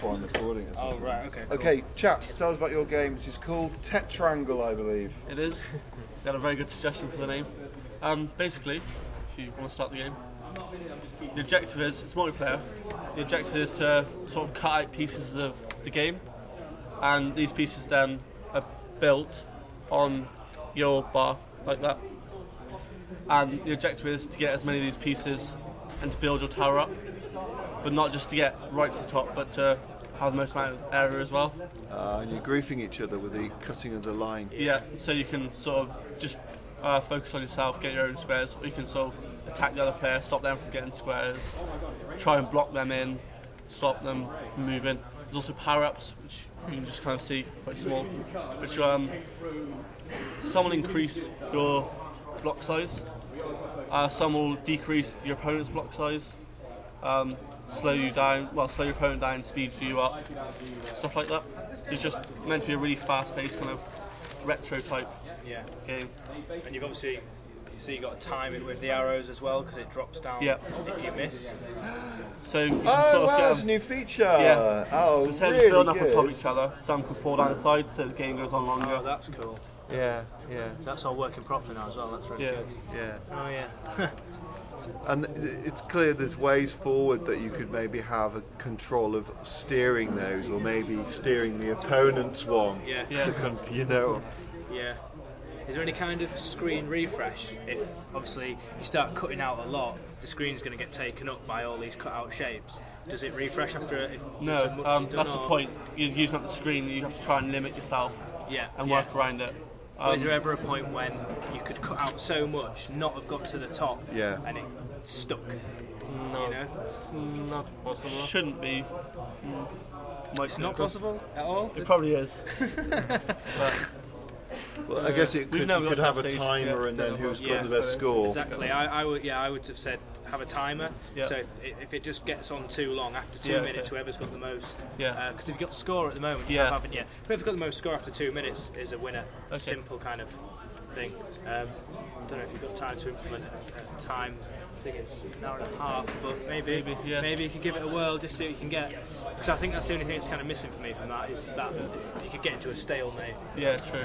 That's why I'm recording it. Oh, right, okay. Cool. Okay, chaps, tell us about your game, which is called Tetrangle, I believe. It is. We had a very good suggestion for the name. Basically, if you want to start the game, the objective is, it's multiplayer, the objective is to sort of cut out pieces of the game, and these pieces then are built on your bar, like that. And the objective is to get as many of these pieces and to build your tower up, but not just to get right to the top, but to have the most amount of area as well. And you're griefing each other with the cutting of the line. Yeah, so you can sort of just focus on yourself, get your own squares, or you can sort of attack the other player, stop them from getting squares, try and block them in, stop them from moving. There's also power-ups, which you can just kind of see, quite small, which some will increase your block size, some will decrease your opponent's block size, slow you down, slow your opponent down, speed you up, stuff like that. It's just meant to be a really fast-paced kind of retro type game. And you've obviously, you got to time it with the arrows as well, because it drops down if you miss. So you can sort of get that's a new feature. Yeah. Oh, so really build up good. on top of each other. Some can fall down the side, so the game goes on longer. Oh, that's cool. Yeah. That's all working properly now as well. That's really good. Yeah. Oh yeah. And it's clear there's ways forward that you could maybe have a control of steering those, or maybe steering the opponent's one. Yeah. You know. Yeah. Is there any kind of screen refresh? If obviously you start cutting out a lot, the screen's going to get taken up by all these cut out shapes. Does it refresh after? No, that's the point. You're using up the screen, you have to try and limit yourself and work around it. Is there ever a point when you could cut out so much, not have got to the top, and it stuck? No, You know? it's not possible. Shouldn't be. It's not possible at all. It probably is. Well, I guess it could, we've you never could got have to a that stage timer yet. and then who's Yeah, got the best score. Exactly. I would have said have a timer. So if it just gets on too long, after 2 minutes, whoever's got the most. Because if you've got the score at the moment, haven't you? Whoever's got the most score after 2 minutes is a winner. Simple kind of thing. I don't know if you've got time to implement a time. I think it's an hour and a half, but maybe you could give it a whirl, just see what you can get. Because I think that's the only thing that's kind of missing for me from that is that you could get into a stalemate. Yeah, true.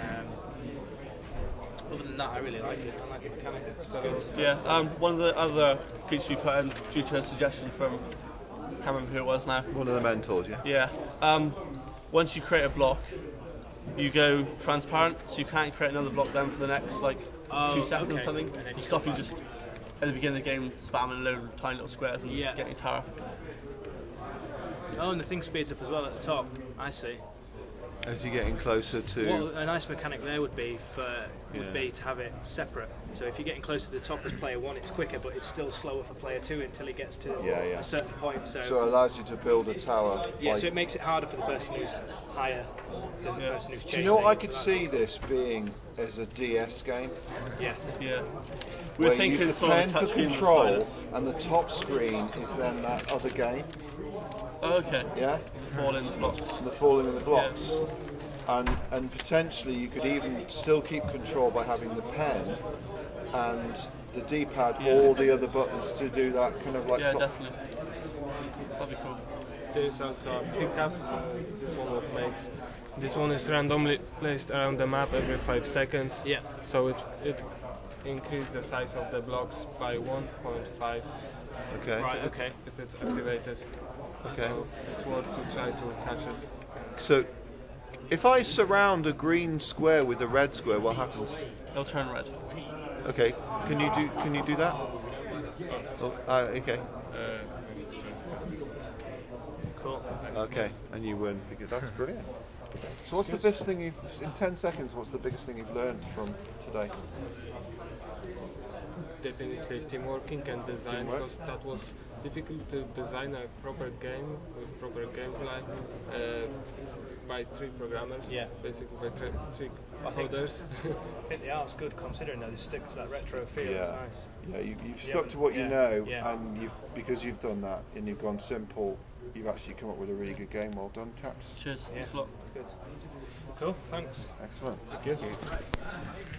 Other than that, I really like it. I like the mechanic. It's good. Yeah. One of the other features we put in due to a suggestion from, I can't remember who it was now. One of the mentors, Yeah. Once you create a block, you go transparent, so you can't create another block then for the next 2 seconds or something. You stop you just at the beginning of the game spamming a load of tiny little squares and getting a tower. Oh, and the thing speeds up as well at the top. I see. as you're getting closer to. What a nice mechanic there would be to have it separate. So if you're getting closer to the top as player one, it's quicker, but it's still slower for player two until he gets to a certain point. So it allows you to build a tower. Yeah, so it makes it harder for the person who's higher than the person who's chasing. Do you know what I could see this being as a DS game? Yeah. Where you use the pen for control, and the top screen is then that other game. Oh, okay. Yeah. Falling in the blocks. The falling in the blocks. Yeah. And potentially you could even still keep control by having the pen and the D-pad or the other buttons to do that kind of like. Yeah, definitely. That'd be cool. There is also a pickup. This one what makes. This one is randomly placed around the map every 5 seconds. Yeah. So it increases the size of the blocks by 1.5. Okay. Right. Okay. If it's activated. Okay. So it's worth to try to catch it. So, if I surround a green square with a red square, what happens? It'll turn red. Okay. Can you do that? Oh, okay. Cool. Okay, and you win. That's brilliant. So, what's the biggest thing in 10 seconds? What's the biggest thing you've learned from today? Definitely teamworking and design, because that was difficult to design a proper game with proper gameplay by 3 programmers. Yeah. Basically by 3 coders. I think the art's good considering that they stick to that retro feel. Yeah. It's nice. Yeah, you've stuck to what you know, and because you've done that and you've gone simple, you've actually come up with a really good game. Well done, chaps. Cheers. Thanks a lot. It's good. Cool. Thanks. Excellent. Thank you.